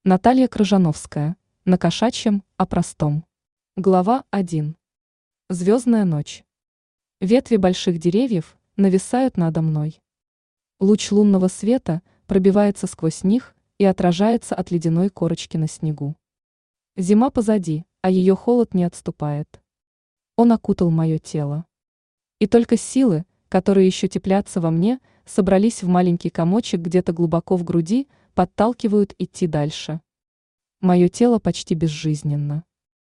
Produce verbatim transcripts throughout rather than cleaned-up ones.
Наталья Крыжановская. На кошачьем, о простом. Глава один. Звездная ночь. Ветви больших деревьев нависают надо мной. Луч лунного света пробивается сквозь них и отражается от ледяной корочки на снегу. Зима позади, а ее холод не отступает. Он окутал мое тело. И только силы, которые еще теплятся во мне, собрались в маленький комочек где-то глубоко в груди, подталкивают идти дальше. Мое тело почти безжизненно.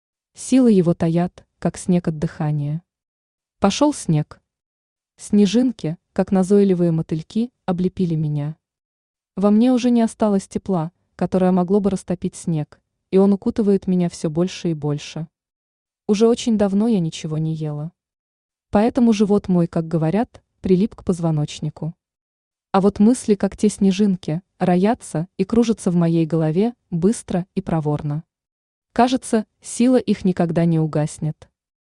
Силы его таят, как снег от дыхания. Пошел снег. Снежинки, как назойливые мотыльки, облепили меня. Во мне уже не осталось тепла, которое могло бы растопить снег, и он укутывает меня все больше и больше. Уже очень давно я ничего не ела. Поэтому живот мой, как говорят, прилип к позвоночнику. А вот мысли, как те снежинки, роятся и кружатся в моей голове быстро и проворно. Кажется, сила их никогда не угаснет.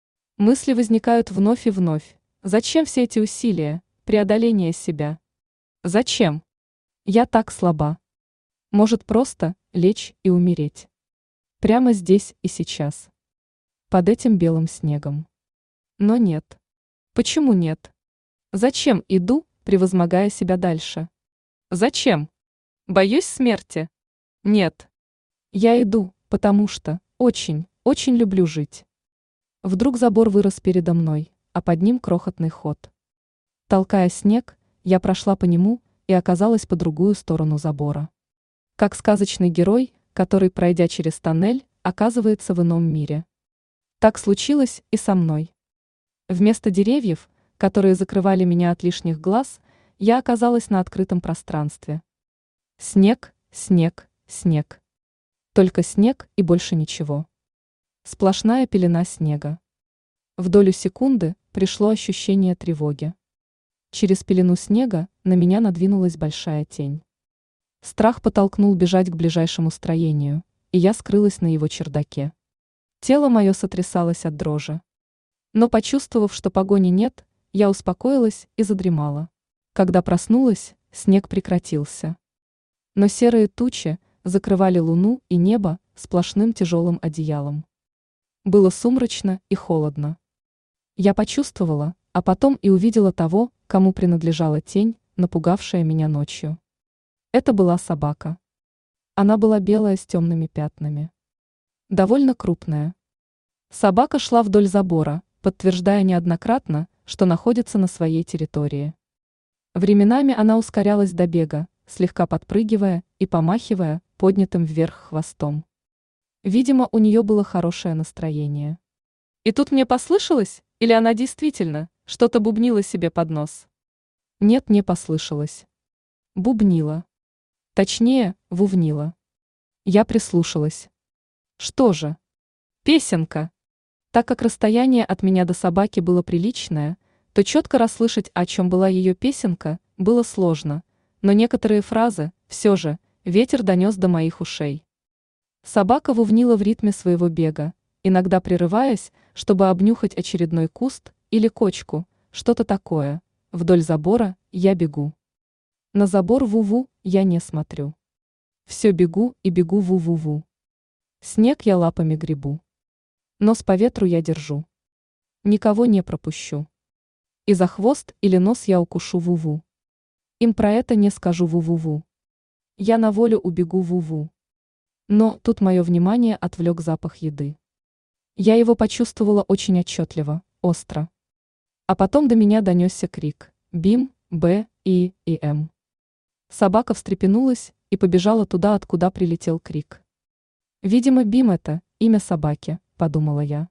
Мысли возникают вновь и вновь. Зачем все эти усилия, преодоление себя? Зачем? Я так слаба. Может, просто лечь и умереть. Прямо здесь и сейчас. Под этим белым снегом. Но нет. Почему нет? Зачем иду, превозмогая себя дальше? Зачем? Боюсь смерти? Нет. Я иду, потому что очень, очень люблю жить. Вдруг забор вырос передо мной, а под ним крохотный ход. Толкая снег, я прошла по нему и оказалась по другую сторону забора. Как сказочный герой, который, пройдя через тоннель, оказывается в ином мире. Так случилось и со мной. Вместо деревьев, которые закрывали меня от лишних глаз, я оказалась на открытом пространстве. Снег, снег, снег. Только снег и больше ничего. Сплошная пелена снега. В долю секунды пришло ощущение тревоги. Через пелену снега на меня надвинулась большая тень. Страх подтолкнул бежать к ближайшему строению, и я скрылась на его чердаке. Тело мое сотрясалось от дрожи. Но, почувствовав, что погони нет, я успокоилась и задремала. Когда проснулась, снег прекратился. Но серые тучи закрывали луну и небо сплошным тяжелым одеялом. Было сумрачно и холодно. Я почувствовала, а потом и увидела того, кому принадлежала тень, напугавшая меня ночью. Это была собака. Она была белая с темными пятнами. Довольно крупная. Собака шла вдоль забора, подтверждая неоднократно, что находится на своей территории. Временами она ускорялась до бега, слегка подпрыгивая и помахивая поднятым вверх хвостом. Видимо, у нее было хорошее настроение. И тут мне послышалось, или она действительно что-то бубнила себе под нос? Нет, не послышалось. Бубнила. Точнее, вувнила. Я прислушалась. Что же? Песенка. Так как расстояние от меня до собаки было приличное, то четко расслышать, о чем была ее песенка, было сложно, но некоторые фразы, все же, ветер донес до моих ушей. Собака вувнила в ритме своего бега, иногда прерываясь, чтобы обнюхать очередной куст или кочку, что-то такое. Вдоль забора я бегу. На забор ву-ву я не смотрю. Все бегу и бегу ву-ву-ву. Снег я лапами гребу. Нос по ветру я держу. Никого не пропущу. И за хвост или нос я укушу ву-ву. Им про это не скажу ву-ву-ву. Я на волю убегу ву-ву. Но тут мое внимание отвлек запах еды. Я его почувствовала очень отчетливо, остро. А потом до меня донесся крик «Бим, Б, И, и М». Собака встрепенулась и побежала туда, откуда прилетел крик. Видимо, Бим — это имя собаки, подумала я.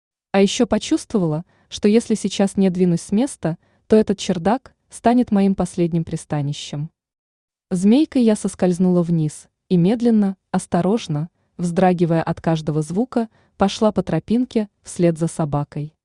А еще почувствовала, что если сейчас не двинусь с места, то этот чердак станет моим последним пристанищем. Змейкой я соскользнула вниз и медленно, осторожно, вздрагивая от каждого звука, пошла по тропинке вслед за собакой.